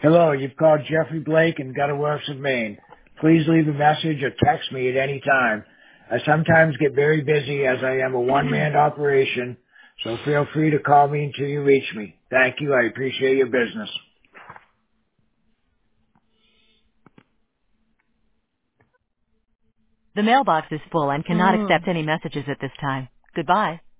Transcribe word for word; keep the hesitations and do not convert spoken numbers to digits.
Hello, you've called Jeffrey Blake in Gutterworths of Maine. Please leave a message or text me at any time. I sometimes get very busy as I am a one-man operation, so feel free to call me until you reach me. Thank you. I appreciate your business. The mailbox is full and cannot accept any messages at this time. Goodbye.